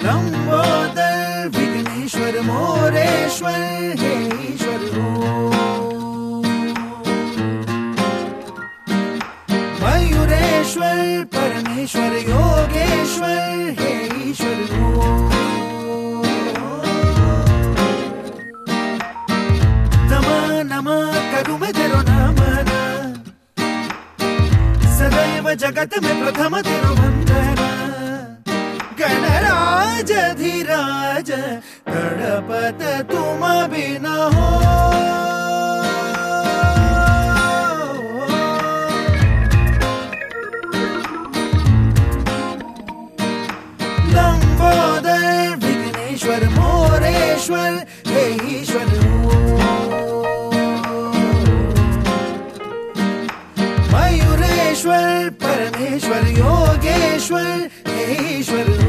लंबोदर विघ्नेश्वर मोरेश्वर हे ईश्वर मयूरेश्वर परमेश्वर योगेश्वर हे ईश्वर नमः नमः करूं मैं तेरो नमन सदैव जगत में प्रथम तेरो वंदना गणराज धीराज गणपत तुम बिना हो लंबोदर विघ्नेश्वर मोरेश्वर हे ईश्वर मयूरेश्वर परमेश्वर योगेश्वर हे ईश्वर